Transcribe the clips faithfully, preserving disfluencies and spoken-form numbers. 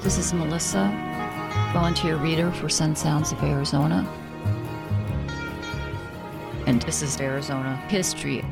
This is Melissa, volunteer reader for Sun Sounds of Arizona. And this is Arizona History.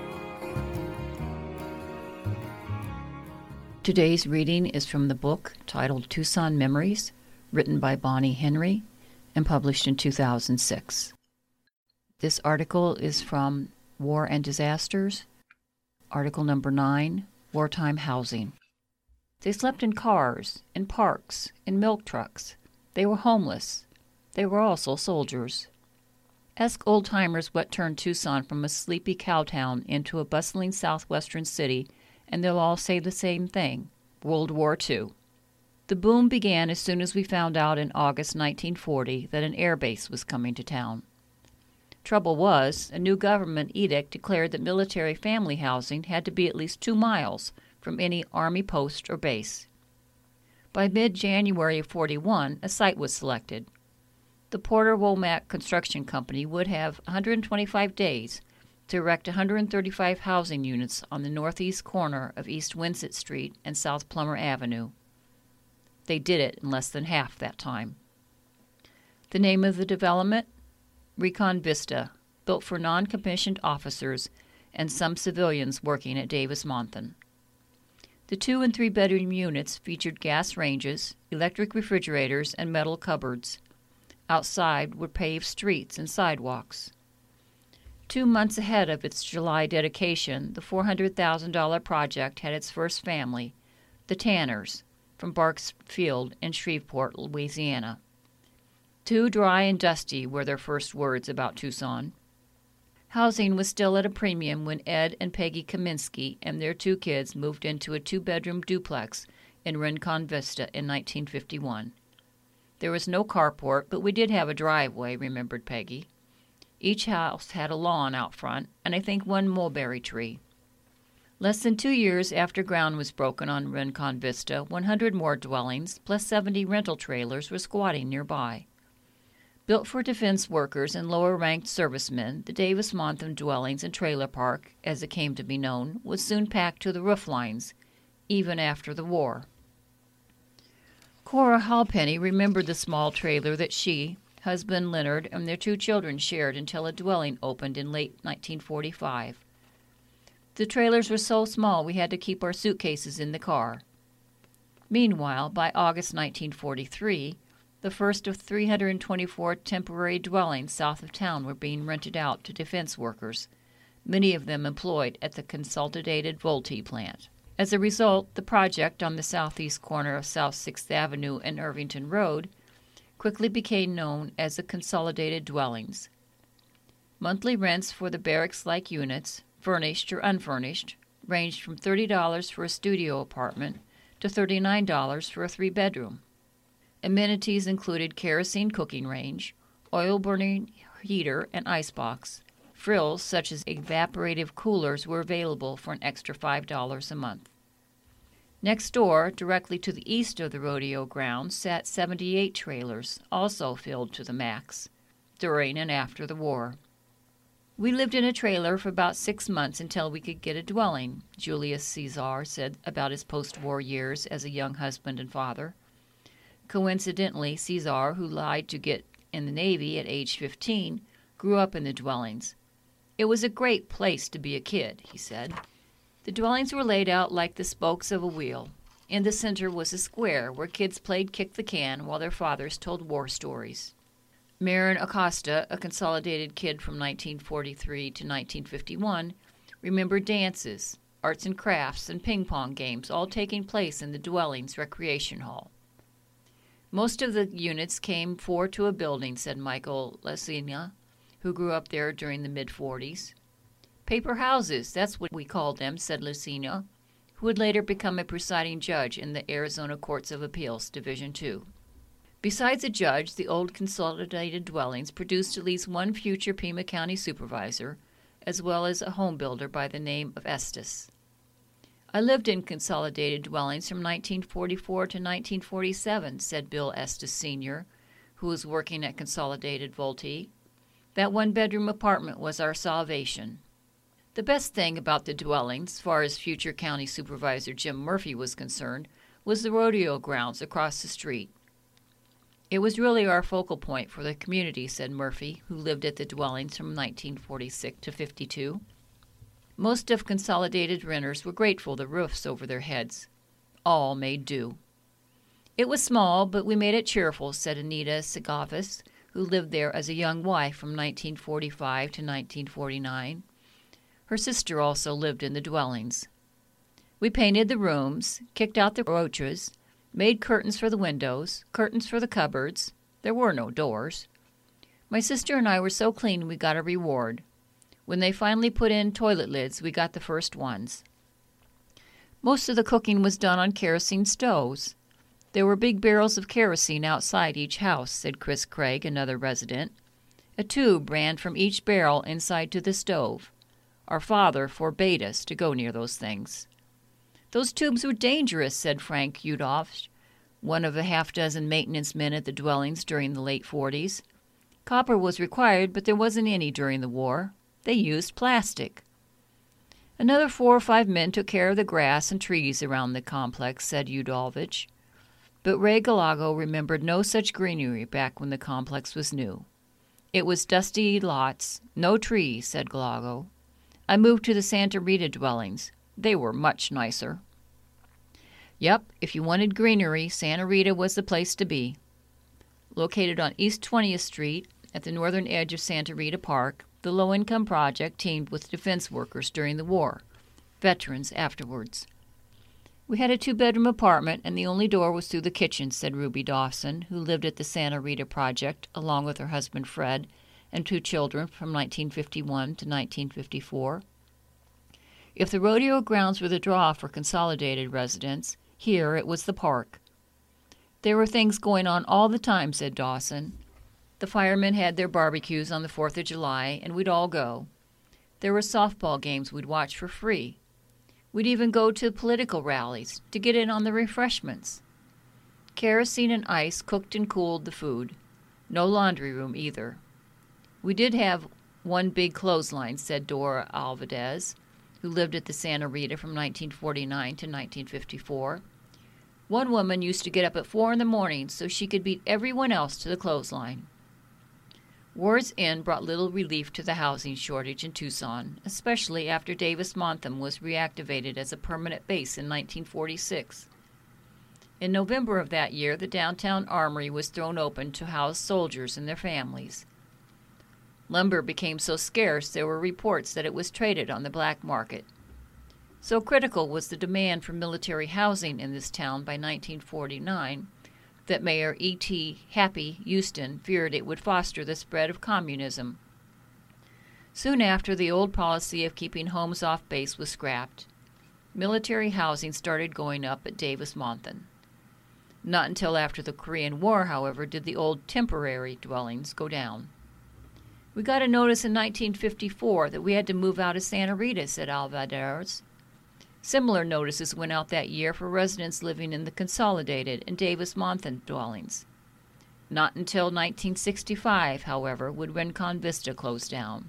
Today's reading is from the book titled Tucson Memories, written by Bonnie Henry and published in two thousand six. This article is from War and Disasters, article number nine, Wartime Housing. They slept in cars, in parks, in milk trucks. They were homeless. They were also soldiers. Ask old-timers what turned Tucson from a sleepy cow town into a bustling southwestern city, and they'll all say the same thing: World War Two. The boom began as soon as we found out in August nineteen forty that an air base was coming to town. Trouble was, a new government edict declared that military family housing had to be at least two miles from any Army post or base. By mid-January of forty-one, a site was selected. The Porter Womack Construction Company would have one hundred twenty-five days to erect one hundred thirty-five housing units on the northeast corner of East Winsett Street and South Plummer Avenue. They did it in less than half that time. The name of the development? Recon Vista, built for non-commissioned officers and some civilians working at Davis-Monthan. The two- and three-bedroom units featured gas ranges, electric refrigerators, and metal cupboards. Outside were paved streets and sidewalks. Two months ahead of its July dedication, the four hundred thousand dollars project had its first family, the Tanners, from Barks Field in Shreveport, Louisiana. Too dry and dusty were their first words about Tucson. Housing was still at a premium when Ed and Peggy Kaminsky and their two kids moved into a two-bedroom duplex in Rincon Vista in nineteen fifty-one. There was no carport, but we did have a driveway, remembered Peggy. Each house had a lawn out front, and I think one mulberry tree. Less than two years after ground was broken on Rincon Vista, one hundred more dwellings, plus seventy rental trailers, were squatting nearby. Built for defense workers and lower-ranked servicemen, the Davis-Monthan Dwellings and Trailer Park, as it came to be known, was soon packed to the roof lines, even after the war. Cora Halpenny remembered the small trailer that she, husband Leonard, and their two children shared until a dwelling opened in late nineteen forty-five. The trailers were so small we had to keep our suitcases in the car. Meanwhile, by August nineteen forty-three, the first of three hundred twenty-four temporary dwellings south of town were being rented out to defense workers, many of them employed at the Consolidated Vultee plant. As a result, the project on the southeast corner of South sixth Avenue and Irvington Road quickly became known as the Consolidated Dwellings. Monthly rents for the barracks-like units, furnished or unfurnished, ranged from thirty dollars for a studio apartment to thirty-nine dollars for a three-bedroom. Amenities included kerosene cooking range, oil-burning heater, and icebox. Frills such as evaporative coolers were available for an extra five dollars a month. Next door, directly to the east of the rodeo grounds, sat seventy-eight trailers, also filled to the max, during and after the war. We lived in a trailer for about six months until we could get a dwelling, Julius Caesar said about his post-war years as a young husband and father. Coincidentally, Caesar, who lied to get in the Navy at age fifteen, grew up in the dwellings. It was a great place to be a kid, he said. The dwellings were laid out like the spokes of a wheel. In the center was a square where kids played kick the can while their fathers told war stories. Marin Acosta, a Consolidated kid from nineteen forty-three to nineteen fifty-one, remembered dances, arts and crafts, and ping-pong games all taking place in the dwellings recreation hall. Most of the units came four to a building, said Michael Lasina, who grew up there during the mid-forties. Paper houses, that's what we called them, said Lasina, who would later become a presiding judge in the Arizona Courts of Appeals, Division two. Besides a judge, the old Consolidated Dwellings produced at least one future Pima County supervisor, as well as a home builder by the name of Estes. I lived in Consolidated Dwellings from nineteen forty-four to nineteen forty-seven, said Bill Estes Senior, who was working at Consolidated Vultee. That one-bedroom apartment was our salvation. The best thing about the dwellings, as far as future county supervisor Jim Murphy was concerned, was the rodeo grounds across the street. It was really our focal point for the community, said Murphy, who lived at the dwellings from nineteen forty-six to fifty-two. Most of Consolidated renters were grateful the roofs over their heads. All made do. It was small, but we made it cheerful, said Anita Segavis, who lived there as a young wife from nineteen forty-five to nineteen forty-nine. Her sister also lived in the dwellings. We painted the rooms, kicked out the roaches, made curtains for the windows, curtains for the cupboards. There were no doors. My sister and I were so clean we got a reward. When they finally put in toilet lids, we got the first ones. Most of the cooking was done on kerosene stoves. There were big barrels of kerosene outside each house, said Chris Craig, another resident. A tube ran from each barrel inside to the stove. Our father forbade us to go near those things. Those tubes were dangerous, said Frank Udolf, one of the half-dozen maintenance men at the dwellings during the late forties. Copper was required, but there wasn't any during the war. They used plastic. Another four or five men took care of the grass and trees around the complex, said Udolvich. But Ray Galago remembered no such greenery back when the complex was new. It was dusty lots, no trees, said Galago. I moved to the Santa Rita dwellings. They were much nicer. Yep, if you wanted greenery, Santa Rita was the place to be. Located on East twentieth Street, at the northern edge of Santa Rita Park, the low-income project teamed with defense workers during the war, veterans afterwards. We had a two-bedroom apartment, and the only door was through the kitchen, said Ruby Dawson, who lived at the Santa Rita project, along with her husband Fred and two children from nineteen fifty-one to nineteen fifty-four. If the rodeo grounds were the draw for Consolidated residents, here it was the park. There were things going on all the time, said Dawson. The firemen had their barbecues on the fourth of July, and we'd all go. There were softball games we'd watch for free. We'd even go to political rallies to get in on the refreshments. Kerosene and ice cooked and cooled the food. No laundry room either. We did have one big clothesline, said Dora Alvarez, who lived at the Santa Rita from nineteen forty-nine to nineteen fifty-four. One woman used to get up at four in the morning so she could beat everyone else to the clothesline. War's End brought little relief to the housing shortage in Tucson, especially after Davis-Monthan was reactivated as a permanent base in nineteen forty-six. In November of that year, the downtown armory was thrown open to house soldiers and their families. Lumber became so scarce there were reports that it was traded on the black market. So critical was the demand for military housing in this town by nineteen forty-nine that Mayor E T Happy Houston feared it would foster the spread of communism. Soon after, the old policy of keeping homes off base was scrapped. Military housing started going up at Davis-Monthan. Not until after the Korean War, however, did the old temporary dwellings go down. We got a notice in nineteen fifty-four that we had to move out of Santa Rita, said Alvarez. Similar notices went out that year for residents living in the Consolidated and Davis-Monthan dwellings. Not until nineteen sixty-five, however, would Rincon Vista close down.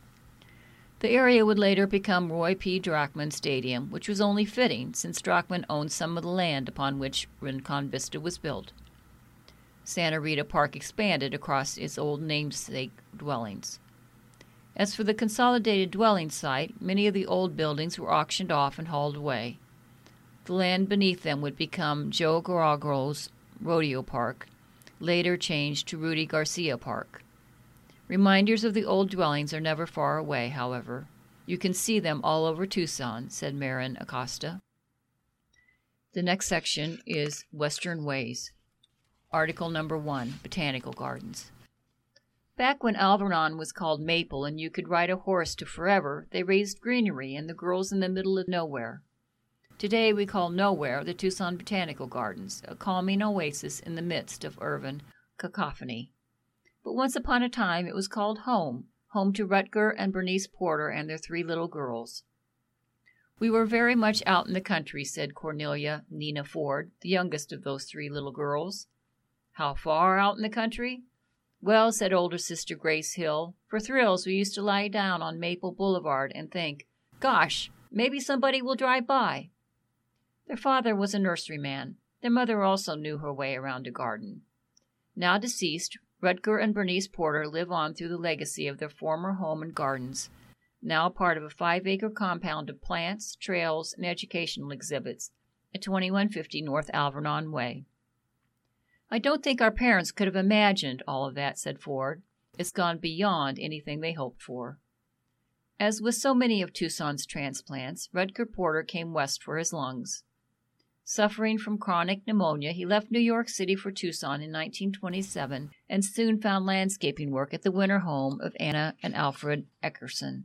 The area would later become Roy P. Drachman Stadium, which was only fitting since Drachman owned some of the land upon which Rincon Vista was built. Santa Rita Park expanded across its old namesake dwellings. As for the Consolidated dwelling site, many of the old buildings were auctioned off and hauled away. The land beneath them would become Joe Garagro's Rodeo Park, later changed to Rudy Garcia Park. Reminders of the old dwellings are never far away, however. You can see them all over Tucson, said Marin Acosta. The next section is Western Ways. Article number one, Botanical Gardens. Back when Alvernon was called Maple and you could ride a horse to forever, they raised greenery and the girls in the middle of nowhere. Today we call nowhere the Tucson Botanical Gardens, a calming oasis in the midst of urban cacophony. But once upon a time it was called home, home to Rutger and Bernice Porter and their three little girls. We were very much out in the country, said Cornelia Nina Ford, the youngest of those three little girls. How far out in the country? Well, said older sister Grace Hill, for thrills we used to lie down on Maple Boulevard and think, gosh, maybe somebody will drive by. Their father was a nurseryman. Their mother also knew her way around a garden. Now deceased, Rutger and Bernice Porter live on through the legacy of their former home and gardens, now part of a five-acre compound of plants, trails, and educational exhibits at twenty-one fifty North Alvernon Way. "I don't think our parents could have imagined all of that," said Ford. "It's gone beyond anything they hoped for." As with so many of Tucson's transplants, Rutger Porter came west for his lungs. Suffering from chronic pneumonia, he left New York City for Tucson in nineteen twenty-seven and soon found landscaping work at the winter home of Anna and Alfred Eckerson.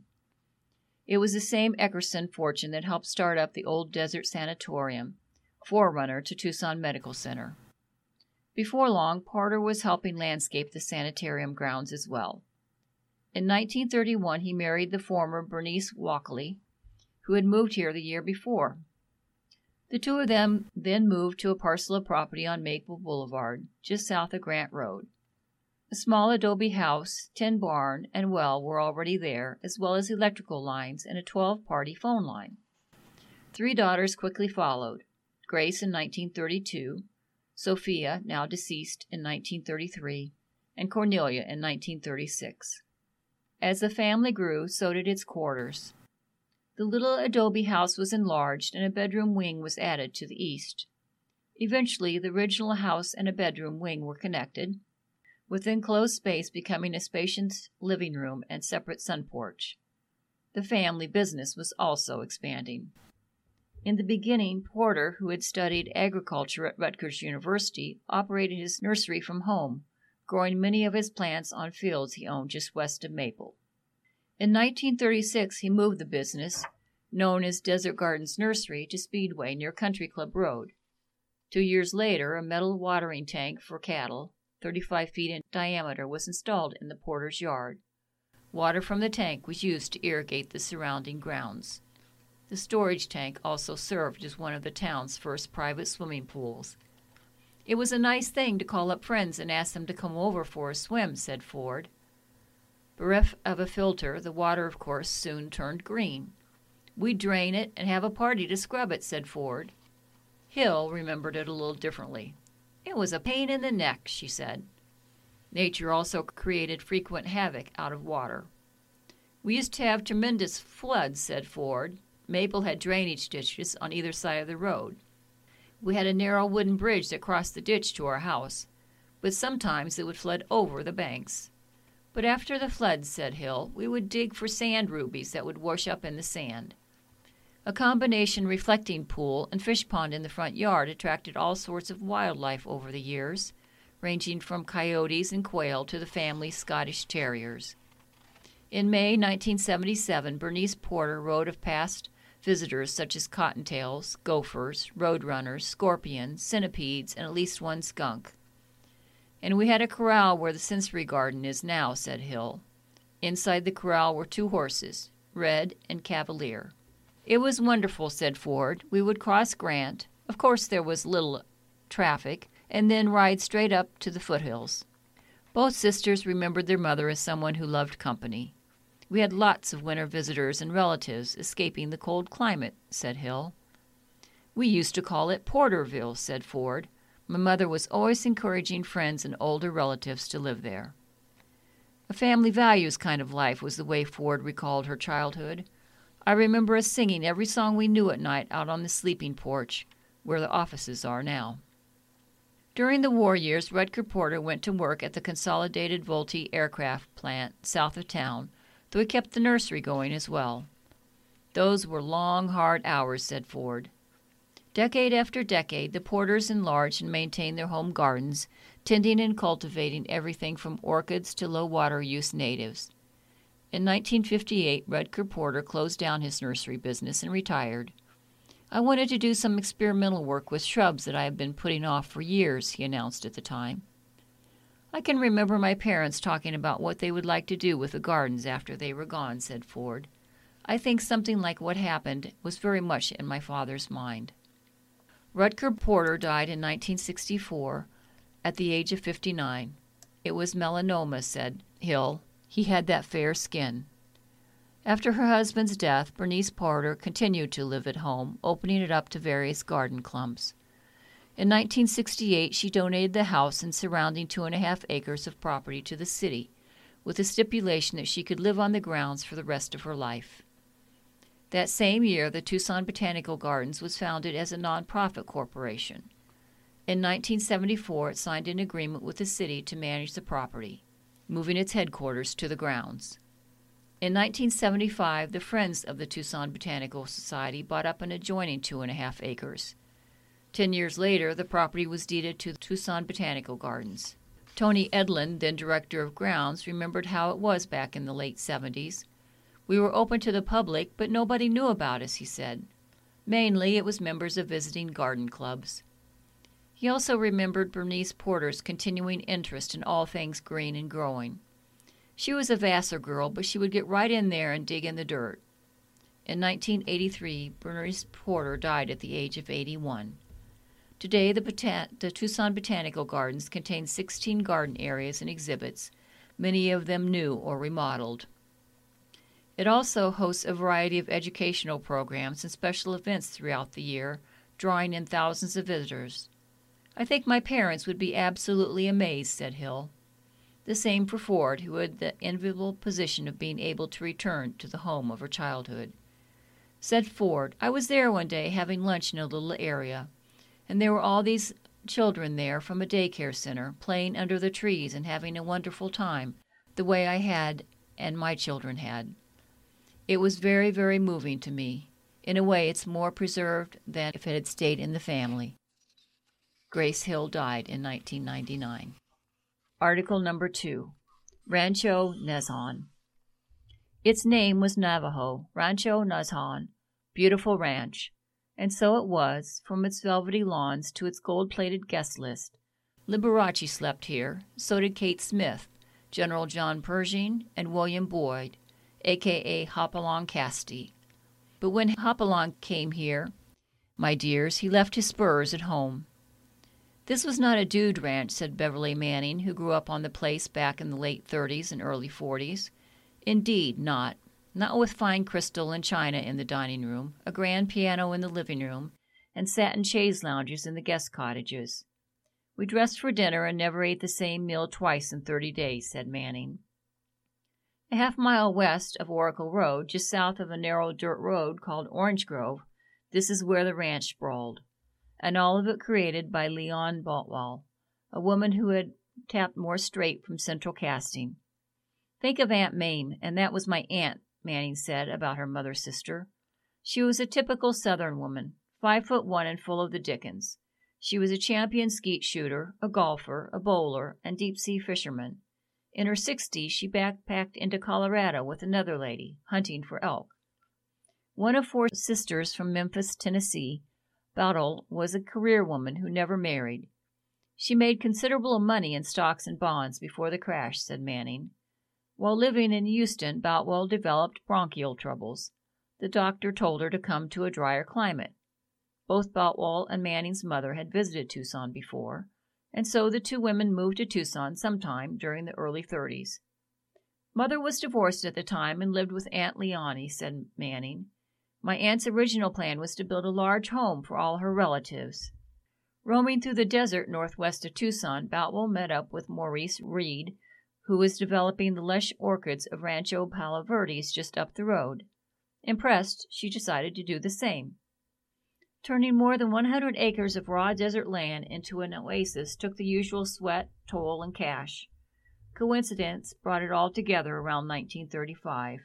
It was the same Eckerson fortune that helped start up the Old Desert Sanatorium, forerunner to Tucson Medical Center. Before long, Porter was helping landscape the sanitarium grounds as well. In nineteen thirty-one, he married the former Bernice Walkley, who had moved here the year before. The two of them then moved to a parcel of property on Maple Boulevard, just south of Grant Road. A small adobe house, tin barn, and well were already there, as well as electrical lines and a twelve-party phone line. Three daughters quickly followed: Grace in nineteen thirty-two, Sophia, now deceased, in nineteen thirty-three, and Cornelia in nineteen thirty-six. As the family grew, so did its quarters. The little adobe house was enlarged, and a bedroom wing was added to the east. Eventually, the original house and a bedroom wing were connected, with enclosed space becoming a spacious living room and separate sun porch. The family business was also expanding. In the beginning, Porter, who had studied agriculture at Rutgers University, operated his nursery from home, growing many of his plants on fields he owned just west of Maple. In nineteen thirty-six, he moved the business, known as Desert Gardens Nursery, to Speedway near Country Club Road. Two years later, a metal watering tank for cattle, thirty-five feet in diameter, was installed in the Porter's yard. Water from the tank was used to irrigate the surrounding grounds. The storage tank also served as one of the town's first private swimming pools. "It was a nice thing to call up friends and ask them to come over for a swim," said Ford. Bereft of a filter, the water, of course, soon turned green. "We'd drain it and have a party to scrub it," said Ford. Hill remembered it a little differently. "It was a pain in the neck," she said. Nature also created frequent havoc out of water. "We used to have tremendous floods," said Ford. "Maple had drainage ditches on either side of the road. We had a narrow wooden bridge that crossed the ditch to our house, but sometimes it would flood over the banks. But after the floods," said Hill, "we would dig for sand rubies that would wash up in the sand." A combination reflecting pool and fish pond in the front yard attracted all sorts of wildlife over the years, ranging from coyotes and quail to the family's Scottish terriers. In May nineteen seventy-seven, Bernice Porter wrote of past visitors such as cottontails, gophers, roadrunners, scorpions, centipedes, and at least one skunk. "And we had a corral where the sensory garden is now," said Hill. "Inside the corral were two horses, Red and Cavalier." "It was wonderful," said Ford. "We would cross Grant. Of course there was little traffic, and then ride straight up to the foothills." Both sisters remembered their mother as someone who loved company. "We had lots of winter visitors and relatives escaping the cold climate," said Hill. "We used to call it Porterville," said Ford. "My mother was always encouraging friends and older relatives to live there." A family values kind of life was the way Ford recalled her childhood. "I remember us singing every song we knew at night out on the sleeping porch, where the offices are now." During the war years, Rutger Porter went to work at the Consolidated Vultee aircraft plant south of town, though he kept the nursery going as well. "Those were long, hard hours," said Ford. Decade after decade, the Porters enlarged and maintained their home gardens, tending and cultivating everything from orchids to low-water use natives. In nineteen fifty-eight, Rutger Porter closed down his nursery business and retired. "I wanted to do some experimental work with shrubs that I have been putting off for years," he announced at the time. "I can remember my parents talking about what they would like to do with the gardens after they were gone," said Ford. "I think something like what happened was very much in my father's mind." Rutger Porter died in nineteen sixty-four at the age of fifty-nine. "It was melanoma," said Hill. "He had that fair skin." After her husband's death, Bernice Porter continued to live at home, opening it up to various garden clubs. In nineteen sixty-eight, she donated the house and surrounding two and a half acres of property to the city, with the stipulation that she could live on the grounds for the rest of her life. That same year, the Tucson Botanical Gardens was founded as a nonprofit corporation. In nineteen seventy-four, it signed an agreement with the city to manage the property, moving its headquarters to the grounds. In nineteen seventy-five, the Friends of the Tucson Botanical Society bought up an adjoining two and a half acres. Ten years later, the property was deeded to the Tucson Botanical Gardens. Tony Edlin, then director of grounds, remembered how it was back in the late seventies. We were open to the public, but nobody knew about us, he said. Mainly, it was members of visiting garden clubs. He also remembered Bernice Porter's continuing interest in all things green and growing. She was a Vassar girl, but she would get right in there and dig in the dirt. In nineteen eighty-three, Bernice Porter died at the age of eighty-one. Today, the, Botan- the Tucson Botanical Gardens contain sixteen garden areas and exhibits, many of them new or remodeled. It also hosts a variety of educational programs and special events throughout the year, drawing in thousands of visitors. I think my parents would be absolutely amazed, said Hill. The same for Ford, who had the enviable position of being able to return to the home of her childhood. Said Ford, I was there one day having lunch in a little area, and there were all these children there from a daycare center, playing under the trees and having a wonderful time, the way I had and my children had. It was very, very moving to me. In a way, it's more preserved than if it had stayed in the family. Grace Hill died in nineteen ninety-nine. Article number two, Rancho Nazhan. Its name was Navajo, Rancho Nazhan, beautiful ranch, and so it was, from its velvety lawns to its gold-plated guest list. Liberace slept here, so did Kate Smith, General John Pershing, and William Boyd, a k a. Hopalong Castee. But when Hopalong came here, my dears, he left his spurs at home. This was not a dude ranch, said Beverly Manning, who grew up on the place back in the late thirties and early forties. Indeed, not. Not with fine crystal and china in the dining room, a grand piano in the living room, and satin chaise lounges in the guest cottages. We dressed for dinner and never ate the same meal twice in thirty days, said Manning. A half mile west of Oracle Road, just south of a narrow dirt road called Orange Grove, this is where the ranch sprawled, and all of it created by Leon Baltwell, a woman who had tapped more straight from central casting. Think of Aunt Mame, and that was my aunt, Manning said about her mother's sister. She was a typical Southern woman, five foot one and full of the dickens. She was a champion skeet shooter, a golfer, a bowler, and deep-sea fisherman. In her sixties, she backpacked into Colorado with another lady, hunting for elk. One of four sisters from Memphis, Tennessee, Bowdle was a career woman who never married. She made considerable money in stocks and bonds before the crash, said Manning. While living in Houston, Boutwell developed bronchial troubles. The doctor told her to come to a drier climate. Both Boutwell and Manning's mother had visited Tucson before, and so the two women moved to Tucson sometime during the early thirties. Mother was divorced at the time and lived with Aunt Leonie, said Manning. My aunt's original plan was to build a large home for all her relatives. Roaming through the desert northwest of Tucson, Boutwell met up with Maurice Reed, who was developing the lush orchids of Rancho Palo Verdes just up the road. Impressed, she decided to do the same. Turning more than one hundred acres of raw desert land into an oasis took the usual sweat, toil, and cash. Coincidence brought it all together around nineteen thirty-five.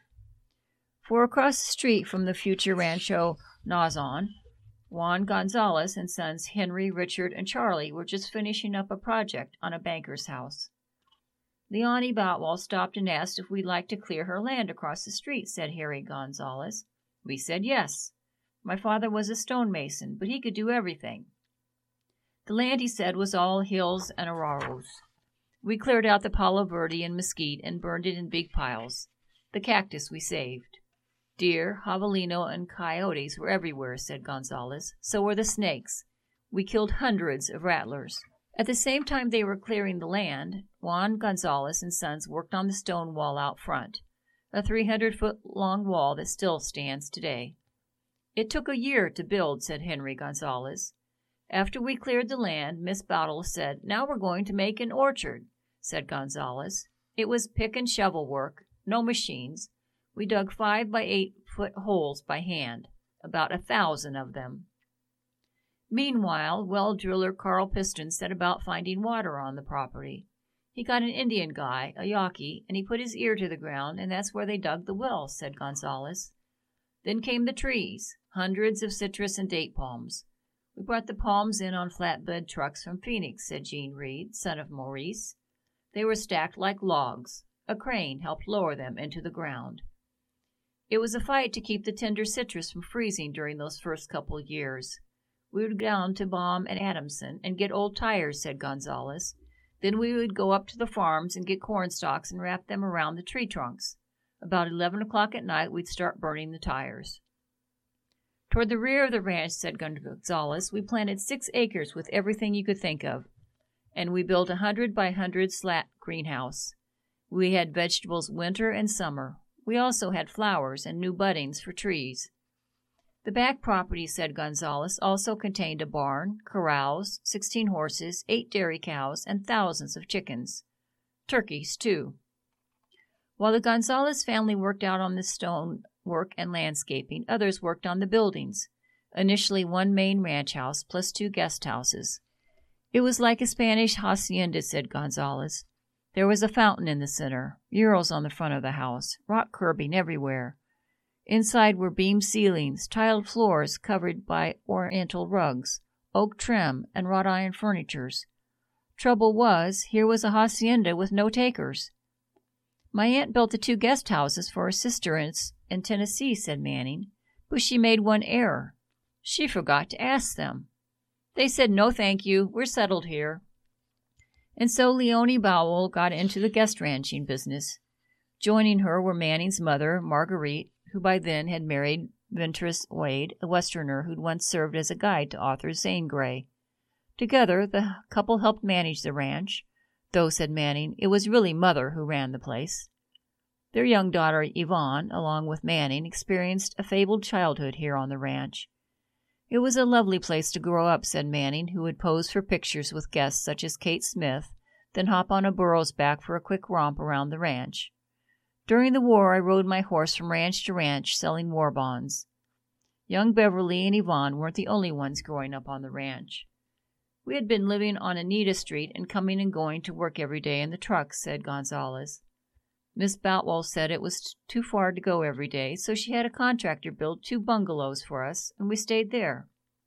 For across the street from the future Rancho Nazhan, Juan Gonzalez and sons Henry, Richard, and Charlie were just finishing up a project on a banker's house. Leonie Boutwell stopped and asked if we'd like to clear her land across the street, said Harry Gonzalez. We said yes. My father was a stonemason, but he could do everything. The land, he said, was all hills and arroyos. We cleared out the Palo Verde and mesquite and burned it in big piles. The cactus we saved. Deer, javelino, and coyotes were everywhere, said Gonzalez. So were the snakes. We killed hundreds of rattlers. At the same time they were clearing the land, Juan Gonzalez and sons worked on the stone wall out front. a three hundred foot long wall that still stands today. It took a year to build, said Henry Gonzalez. After we cleared the land, Miss Bowdle said, "Now we're going to make an orchard," said Gonzalez. It was pick and shovel work, no machines. We dug five by eight foot holes by hand, about a thousand of them. Meanwhile, well driller Carl Piston set about finding water on the property. He got an Indian guy, a Yaqui, and he put his ear to the ground, and that's where they dug the well, said Gonzalez. Then came the trees, hundreds of citrus and date palms. We brought the palms in on flatbed trucks from Phoenix, said Gene Reed, son of Maurice. They were stacked like logs. A crane helped lower them into the ground. It was a fight to keep the tender citrus from freezing during those first couple years. We would go down to Baum and Adamson and get old tires, said Gonzalez. Then we would go up to the farms and get corn stalks and wrap them around the tree trunks. About eleven o'clock at night, we'd start burning the tires. Toward the rear of the ranch, said Gonzalez, we planted six acres with everything you could think of, and we built a hundred by hundred slat greenhouse. We had vegetables winter and summer. We also had flowers and new buddings for trees. The back property, said Gonzalez, also contained a barn, corrals, sixteen horses, eight dairy cows, and thousands of chickens. Turkeys, too. While the Gonzalez family worked out on the stone work and landscaping, others worked on the buildings. Initially one main ranch house plus two guest houses. It was like a Spanish hacienda, said Gonzalez. There was a fountain in the center, murals on the front of the house, rock curbing everywhere. Inside were beam ceilings, tiled floors covered by oriental rugs, oak trim, and wrought iron furnitures. Trouble was, here was a hacienda with no takers. My aunt built the two guest houses for her sister in, in Tennessee, said Manning, but she made one error. She forgot to ask them. They said, "No, thank you, we're settled here." And so Leonie Bowell got into the guest ranching business. Joining her were Manning's mother, Marguerite, who by then had married Ventris Wade, a Westerner who'd once served as a guide to author Zane Grey. Together, the couple helped manage the ranch, though, said Manning, it was really Mother who ran the place. Their young daughter, Yvonne, along with Manning, experienced a fabled childhood here on the ranch. It was a lovely place to grow up, said Manning, who would pose for pictures with guests such as Kate Smith, then hop on a burro's back for a quick romp around the ranch. During the war, I rode my horse from ranch to ranch selling war bonds. Young Beverly and Yvonne weren't the only ones growing up on the ranch. We had been living on Anita Street and coming and going to work every day in the trucks, said Gonzalez. Miss Boutwell said it was too far to go every day, so she had a contractor build two bungalows for us, and we stayed there.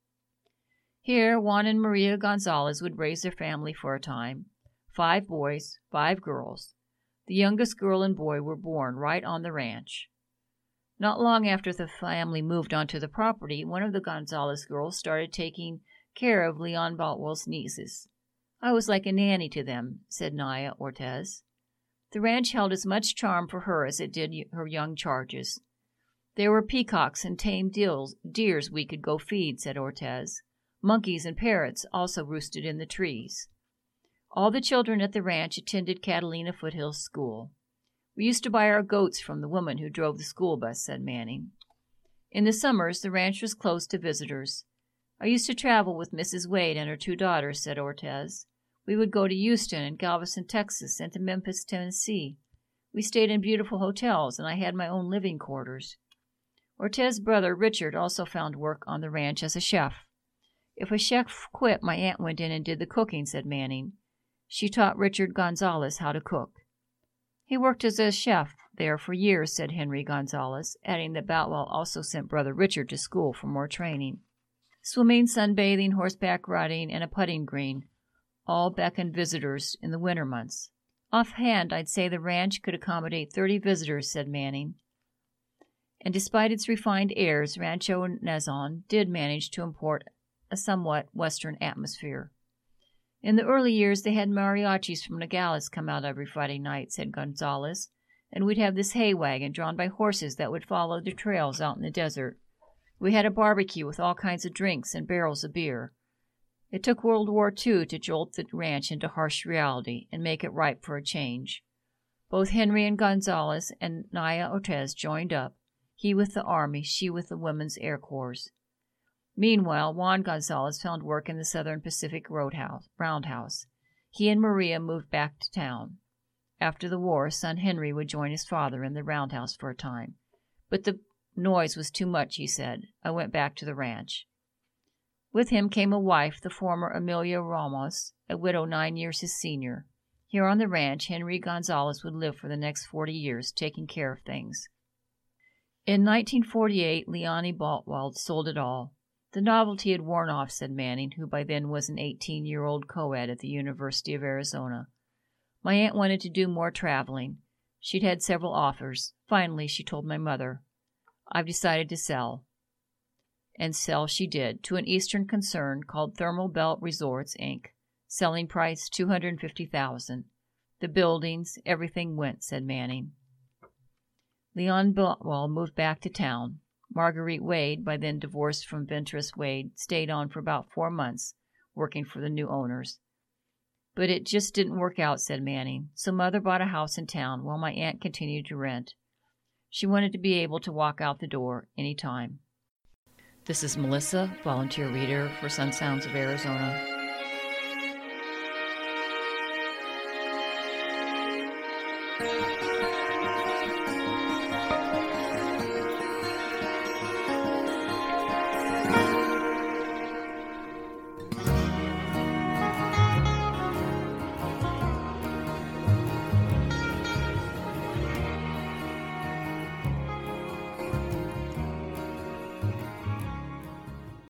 Here, Juan and Maria Gonzalez would raise their family for a time. Five boys, five girls. The youngest girl and boy were born right on the ranch. Not long after the family moved onto the property, one of the Gonzalez girls started taking care of Leon Boutwell's nieces. I was like a nanny to them, said Naya Ortez. The ranch held as much charm for her as it did her young charges. There were peacocks and tame deers, deers we could go feed, said Ortez. Monkeys and parrots also roosted in the trees. All the children at the ranch attended Catalina Foothills School. We used to buy our goats from the woman who drove the school bus, said Manning. In the summers, the ranch was closed to visitors. I used to travel with Missus Wade and her two daughters, said Ortez. We would go to Houston and Galveston, Texas, and to Memphis, Tennessee. We stayed in beautiful hotels, and I had my own living quarters. Ortez's brother, Richard, also found work on the ranch as a chef. If a chef quit, my aunt went in and did the cooking, said Manning. She taught Richard Gonzalez how to cook. He worked as a chef there for years, said Henry Gonzalez, adding that Boutwell also sent brother Richard to school for more training. Swimming, sunbathing, horseback riding, and a putting green all beckoned visitors in the winter months. Offhand, I'd say the ranch could accommodate thirty visitors, said Manning. And despite its refined airs, Rancho Nazon did manage to import a somewhat Western atmosphere. In the early years, they had mariachis from Nogales come out every Friday night, said Gonzalez, and we'd have this hay wagon drawn by horses that would follow the trails out in the desert. We had a barbecue with all kinds of drinks and barrels of beer. It took World War Two to jolt the ranch into harsh reality and make it ripe for a change. Both Henry and Gonzalez and Naya Ortez joined up, he with the Army, she with the Women's Air Corps. Meanwhile, Juan Gonzalez found work in the Southern Pacific Roadhouse, Roundhouse. He and Maria moved back to town. After the war, son Henry would join his father in the roundhouse for a time. But the noise was too much, he said. I went back to the ranch. With him came a wife, the former Amelia Ramos, a widow nine years his senior. Here on the ranch, Henry Gonzalez would live for the next forty years, taking care of things. In nineteen forty-eight, Leonie Baltwald sold it all. The novelty had worn off, said Manning, who by then was an eighteen-year-old co-ed at the University of Arizona. My aunt wanted to do more traveling. She'd had several offers. Finally, she told my mother, I've decided to sell. And sell she did, to an Eastern concern called Thermal Belt Resorts, Incorporated. Selling price two hundred fifty thousand dollars. The buildings, everything went, said Manning. Leon Baltwald moved back to town. Marguerite Wade, by then divorced from Ventress Wade, stayed on for about four months, working for the new owners. But it just didn't work out, said Manning, so Mother bought a house in town while my aunt continued to rent. She wanted to be able to walk out the door any time. This is Melissa, volunteer reader for Sun Sounds of Arizona.